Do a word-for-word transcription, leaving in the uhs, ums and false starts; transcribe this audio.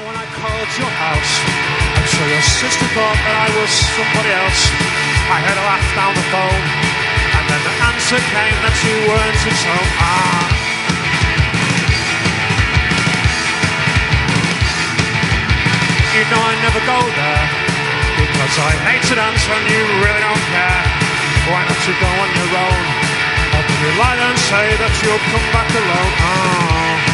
And when I called your house, I'm sure your sister thought that I was somebody else. I heard a laugh down the phone, and then the answer came that you weren't at home. Ah. You know I never go there, because I hate to dance when you really don't care. Why not you go on your own? Or do you lie and say that you'll come back alone? Ah.